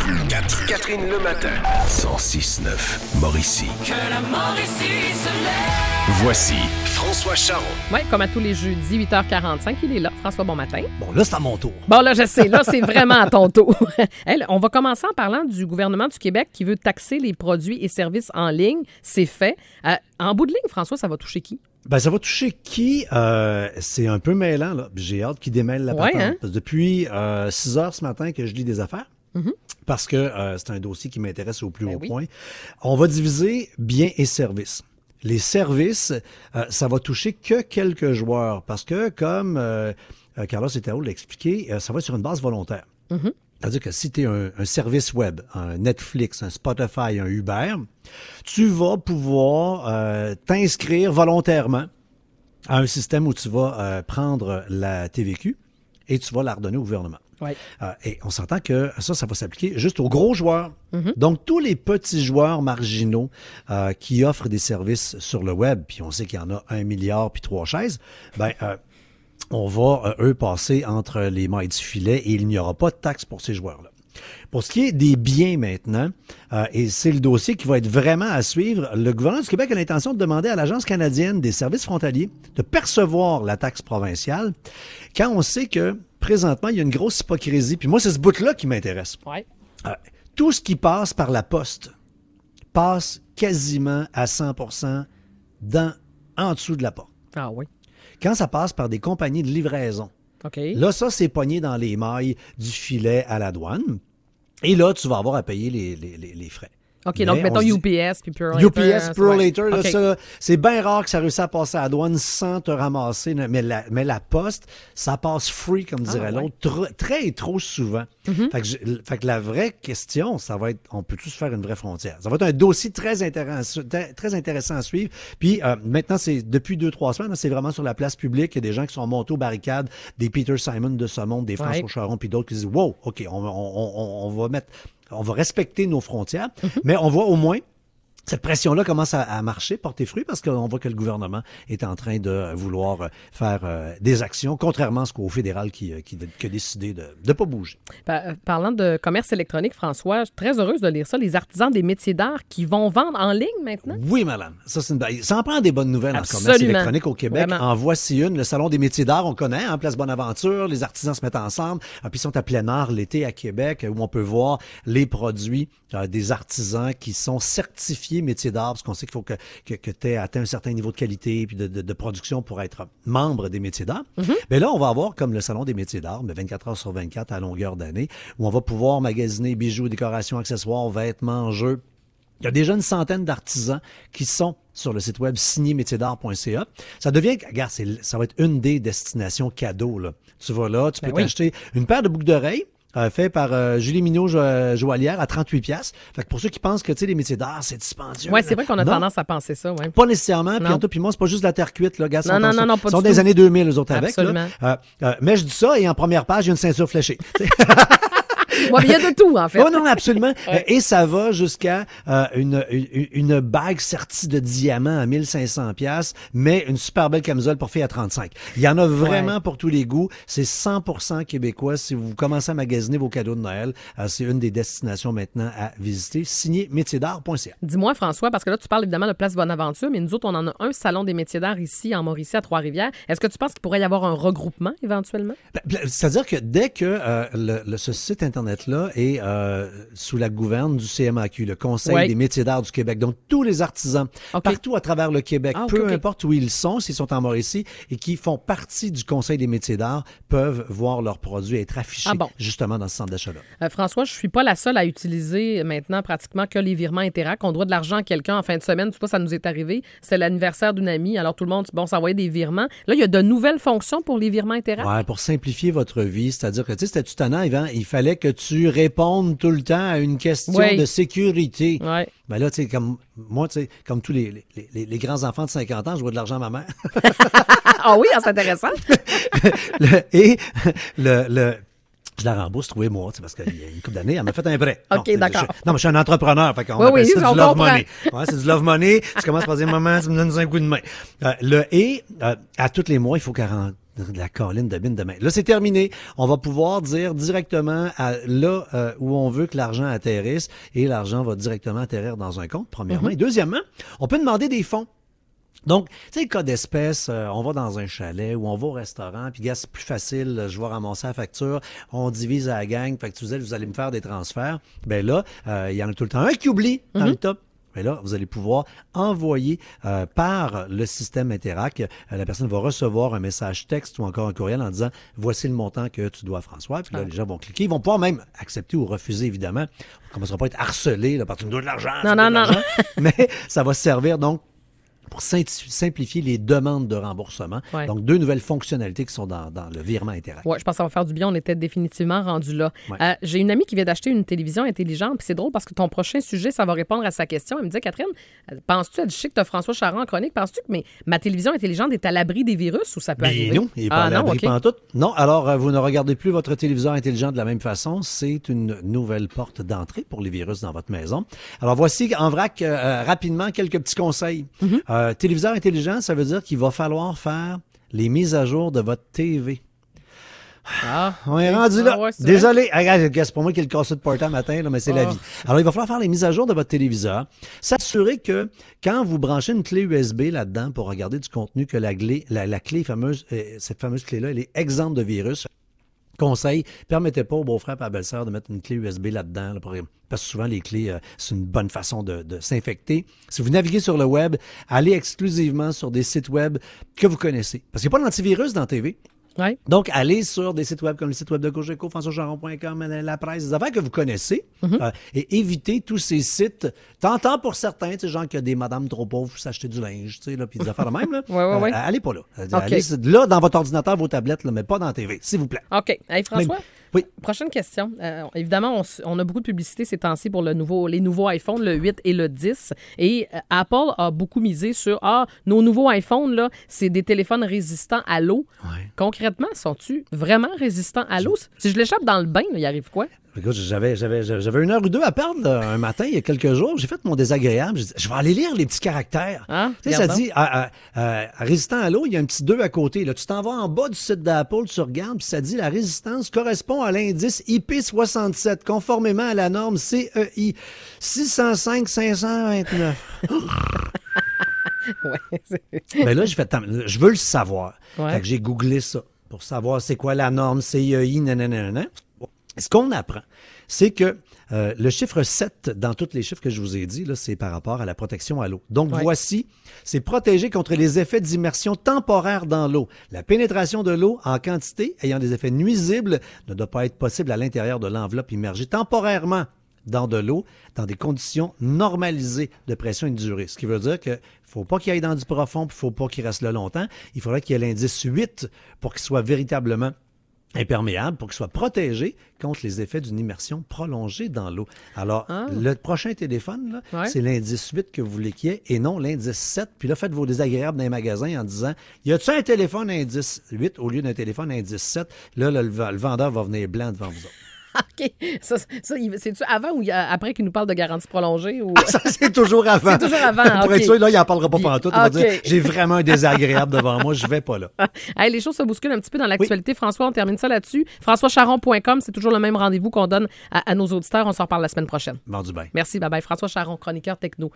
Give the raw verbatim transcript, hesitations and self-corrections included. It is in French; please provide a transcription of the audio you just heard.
quatre. Catherine le matin. cent six neuf Mauricie. Que la Mauricie se lève. Voici François Charon. Oui, comme à tous les jeudis, huit heures quarante-cinq, il est là. François, bon matin. Bon, là, c'est à mon tour. Bon, là, je sais, là, c'est vraiment à ton tour. Hey, on va commencer en parlant du gouvernement du Québec qui veut taxer les produits et services en ligne. C'est fait. Euh, en bout de ligne, François, ça va toucher qui? Ben, ça va toucher qui? Euh, c'est un peu mêlant, là. J'ai hâte qu'il démêle la Ouais, patente. hein? Parce que depuis euh, six heures ce matin que je lis des affaires, Mm-hmm. parce que euh, c'est un dossier qui m'intéresse au plus Ben haut oui. point. On va diviser biens et services. Les services, euh, ça va toucher que quelques joueurs. Parce que, comme euh, euh, Carlos Etao l'a expliqué, euh, ça va être sur une base volontaire. Mm-hmm. C'est-à-dire que si tu es un, un service web, un Netflix, un Spotify, un Uber, tu vas pouvoir euh, t'inscrire volontairement à un système où tu vas euh, prendre la T V Q et tu vas la redonner au gouvernement. Oui. Euh, et on s'entend que ça, ça va s'appliquer juste aux gros joueurs. Mm-hmm. Donc, tous les petits joueurs marginaux euh, qui offrent des services sur le web, puis on sait qu'il y en a un milliard puis trois chaises, ben euh, on va, euh, eux, passer entre les mailles du filet et il n'y aura pas de taxe pour ces joueurs-là. Pour ce qui est des biens maintenant, euh, et c'est le dossier qui va être vraiment à suivre, le gouvernement du Québec a l'intention de demander à l'Agence canadienne des services frontaliers de percevoir la taxe provinciale quand on sait que présentement, il y a une grosse hypocrisie. Puis moi, c'est ce bout-là qui m'intéresse. Ouais. Euh, tout ce qui passe par la poste passe quasiment à cent pour cent dans, en dessous de la porte. Ah oui. Quand ça passe par des compagnies de livraison, OK. là, ça, c'est pogné dans les mailles du filet à la douane. Et là, tu vas avoir à payer les, les, les, les frais. OK, Mais donc on mettons se dit- U P S puis Pure U P S, Pure ouais. Later, là, OK. ça, c'est bien rare que ça réussisse à passer à la douane sans te ramasser. Mais la, mais la poste, ça passe free, comme dirait Ah, ouais. l'autre, tr- très et trop souvent. Mm-hmm. fait, que je- fait que la vraie question, ça va être, on peut tous faire une vraie frontière? Ça va être un dossier très intéressant, très, très intéressant à suivre. Puis euh, maintenant, c'est depuis deux, trois semaines, là, c'est vraiment sur la place publique. Il y a des gens qui sont montés aux barricades, des Peter Simon de ce monde, des François Ouais. Charon, puis d'autres qui disent, wow, OK, on, on, on, on va mettre, on va respecter nos frontières, mais on va au moins cette pression-là commence à, à marcher, porter fruit, parce qu'on voit que le gouvernement est en train de vouloir faire euh, des actions, contrairement à ce qu'au fédéral qui, qui, qui a décidé de ne pas bouger. Pa- Parlant de commerce électronique, François, je suis très heureuse de lire ça. Les artisans des métiers d'art qui vont vendre en ligne maintenant. Oui, madame. Ça, c'est une... Ça en prend des bonnes nouvelles en commerce Absolument. électronique au Québec. Vraiment. En voici une. Le Salon des métiers d'art, on connaît, en Place Bonaventure. Les artisans se mettent ensemble. Ah, puis ils sont à plein air l'été à Québec, où on peut voir les produits euh, des artisans qui sont certifiés métiers d'art, parce qu'on sait qu'il faut que, que, que tu aies atteint un certain niveau de qualité puis de, de, de production pour être membre des métiers d'art. Mm-hmm. Mais là, on va avoir comme le Salon des métiers d'art, mais vingt-quatre heures sur vingt-quatre à longueur d'année, où on va pouvoir magasiner bijoux, décorations, accessoires, vêtements, jeux. Il y a déjà une centaine d'artisans qui sont sur le site web signé métiers d'art point c a. Ça devient, regarde, c'est- ça va être une des destinations cadeaux, là. Tu vas là, tu peux Ben oui. t'acheter une paire de boucles d'oreilles, euh, fait par euh, Julie Mignot jo- joaillière à trente-huit piastres. Fait que pour ceux qui pensent que, tu sais, les métiers d'art, c'est dispendieux. Oui, c'est vrai qu'on a Non, tendance à penser ça. Ouais. pas nécessairement. Puis Non. Anto puis moi, c'est pas juste la terre cuite, là. Gars, Non, sont non, en- non, non, pas sont du des tout. années deux mille, eux autres, avec. Absolument. Là. Euh, euh, mais je dis ça, et en première page, il y a une ceinture fléchée. Ouais, mais il y a de tout, en fait. Oh non, absolument. Ouais. Et ça va jusqu'à euh, une, une, une bague sertie de diamants à mille cinq cents piastres, mais une super belle camisole pour filles à trente-cinq. Il y en a vraiment Ouais. pour tous les goûts. C'est cent pour cent québécois. Si vous commencez à magasiner vos cadeaux de Noël, euh, c'est une des destinations maintenant à visiter. Signé métiers d'art point c a. Dis-moi, François, parce que là, tu parles évidemment de Place Bonaventure, mais nous autres, on en a un salon des métiers d'art ici, en Mauricie, à Trois-Rivières. Est-ce que tu penses qu'il pourrait y avoir un regroupement, éventuellement? Ben, C'est-à-dire que dès que euh, le, le- ce site Internet-là est euh, sous la gouverne du C M A Q, le Conseil Ouais. des métiers d'art du Québec, donc tous les artisans, OK. partout à travers le Québec, Ah, OK, peu OK. importe où ils sont, s'ils sont en Mauricie et qui font partie du Conseil des métiers d'art, peuvent voir leurs produits être affichés Ah bon. justement dans ce centre d'achat-là. Euh, François, je suis pas la seule à utiliser maintenant pratiquement que les virements Interac. On doit de l'argent à quelqu'un en fin de semaine. Tu sais pas, ça nous est arrivé. C'est l'anniversaire d'une amie. Alors, tout le monde, bon, s'envoyait des virements. Là, il y a de nouvelles fonctions pour les virements Interac. Ouais, pour simplifier votre vie, c'est-à-dire que, tu sais, c'était tout tannant, Yvan, il fallait que tu répondes tout le temps à une question Oui. de sécurité. Ouais. Ben là, tu sais, comme moi, tu sais, comme tous les, les, les, les grands enfants de cinquante ans, je dois de l'argent à ma mère. Ah oui, ah, c'est intéressant. Le- et le, le, je la rembourse tous les mois, tu sais, parce qu'il y a une couple d'années, elle m'a fait un prêt. OK, Non, d'accord. je- non, mais je suis un entrepreneur, fait qu'on Oui, appelle oui, ça on du love comprend. money. Ouais, c'est du love money. Je commence par dire, maman, tu me donnes un coup de main. Euh, le et, euh, à tous les mois, il faut qu'elle ren- de la colline de mine demain. Là, c'est terminé. On va pouvoir dire directement à là euh, où on veut que l'argent atterrisse et l'argent va directement atterrir dans un compte, premièrement. Mm-hmm. Et deuxièmement, on peut demander des fonds. Donc, tu sais, cas d'espèce, euh, on va dans un chalet ou on va au restaurant, puis gars, c'est plus facile, je vais ramasser la facture, on divise à la gang, fait que vous allez, vous allez me faire des transferts. Ben là, euh, il y en a tout le temps un qui oublie mm-hmm. dans le top. Mais là, vous allez pouvoir envoyer euh, par le système Interac. Euh, la personne va recevoir un message texte ou encore un courriel en disant « Voici le montant que tu dois à François. » Puis là, ah. les gens vont cliquer. Ils vont pouvoir même accepter ou refuser, évidemment. On ne commencera pas à être harcelé là, parce que tu me dois de l'argent. Non, non, non. Mais ça va servir donc pour simplifier les demandes de remboursement. Ouais. Donc, deux nouvelles fonctionnalités qui sont dans, dans le virement Interac. Oui, je pense que ça va faire du bien. On était définitivement rendu là. Ouais. Euh, j'ai une amie qui vient d'acheter une télévision intelligente, puis c'est drôle parce que ton prochain sujet, ça va répondre à sa question. Elle me dit, Catherine, penses-tu, elle dit, je sais que tu as François Charron en chronique, penses-tu que mais, ma télévision intelligente est à l'abri des virus ou ça peut mais arriver? Non, il n'est pas ah, à l'abri okay. pantoute. Non, alors, euh, vous ne regardez plus votre téléviseur intelligent de la même façon. C'est une nouvelle porte d'entrée pour les virus dans votre maison. Alors, voici en vrac, euh, rapidement, quelques petits conseils. Mm-hmm. Euh, téléviseur intelligent, ça veut dire qu'il va falloir faire les mises à jour de votre T V. Ah, on est rendu là. Ah ouais, Désolé. Regarde, c'est pour moi qui ai le cassé de portable matin, là, mais c'est oh. la vie. Alors, il va falloir faire les mises à jour de votre téléviseur. S'assurer que quand vous branchez une clé U S B là-dedans pour regarder du contenu, que la clé, la, la clé fameuse, euh, cette fameuse clé-là, elle est exempte de virus. Conseil, permettez pas au beau-frère et à la belle-sœur de mettre une clé U S B là-dedans, là, pour, parce que souvent les clés, euh, c'est une bonne façon de, de s'infecter. Si vous naviguez sur le web, allez exclusivement sur des sites web que vous connaissez. Parce qu'il n'y a pas d'antivirus dans la T V. Ouais. Donc, allez sur des sites web comme le site web de Cogeco, françois charron point com, la presse, des affaires que vous connaissez, mm-hmm. euh, et évitez tous ces sites, tentant pour certains, tu sais, genre qu'il y a des madames trop pauvres pour s'acheter du linge, tu sais, là, puis des affaires de même, là. ouais, ouais, ouais. Euh, allez pas là. Okay. Allez là, dans votre ordinateur, vos tablettes, là, mais pas dans la T V, s'il vous plaît. OK. Hey, François? Même, oui. Prochaine question. Euh, évidemment, on, on a beaucoup de publicité ces temps-ci pour le nouveau, les nouveaux iPhones, le huit et le dix. Et euh, Apple a beaucoup misé sur « Ah, nos nouveaux iPhones, là, c'est des téléphones résistants à l'eau. Ouais. » Concrètement, sont-ils vraiment résistants à l'eau? Si je l'échappe dans le bain, là, il arrive quoi? Écoute, j'avais, j'avais, j'avais une heure ou deux à perdre là, un matin, il y a quelques jours. J'ai fait mon désagréable. J'ai dit, je vais aller lire les petits caractères. Ah, tu sais, ça dit, à, à, à, résistant à l'eau, il y a un petit deux à côté. Là, tu t'en vas en bas du site d'Apple, tu regardes, puis ça dit, la résistance correspond à l'indice I P soixante-sept, conformément à la norme C E I six cent cinq cinq cent vingt-neuf. ouais, c'est... Ben là, j'ai fait, je veux le savoir. Ouais. Fait que j'ai googlé ça pour savoir c'est quoi la norme C E I, nanana. Ce qu'on apprend, c'est que euh, le chiffre sept, dans tous les chiffres que je vous ai dit, là, c'est par rapport à la protection à l'eau. Donc, ouais. voici, c'est protéger contre les effets d'immersion temporaire dans l'eau. La pénétration de l'eau en quantité ayant des effets nuisibles ne doit pas être possible à l'intérieur de l'enveloppe immergée temporairement dans de l'eau, dans des conditions normalisées de pression et de durée. Ce qui veut dire qu'il ne faut pas qu'il aille dans du profond, puis il ne faut pas qu'il reste là longtemps. Il faudrait qu'il y ait l'indice huit pour qu'il soit véritablement imperméable, pour qu'il soit protégé contre les effets d'une immersion prolongée dans l'eau. Alors, ah. le prochain téléphone, là, ouais. c'est l'indice huit que vous voulez qu'il y ait et non l'indice sept. Puis là, faites vos désagréables dans les magasins en disant, y a-t-il un téléphone indice huit au lieu d'un téléphone indice sept? Là, le, le vendeur va venir blanc devant vous autres. OK. Ça, ça, c'est-tu avant ou après qu'il nous parle de garantie prolongée? Ou... Ah, ça, c'est toujours avant. C'est toujours avant. Pour okay. être sûr, là, il n'en parlera pas pantoute. Il okay. va dire, j'ai vraiment un désagréable devant moi, je vais pas là. Hey, les choses se bousculent un petit peu dans l'actualité. Oui. François, on termine ça là-dessus. françois charron point com, c'est toujours le même rendez-vous qu'on donne à, à nos auditeurs. On s'en reparle la semaine prochaine. Mardi bien. Merci, bye-bye. François Charron, chroniqueur techno.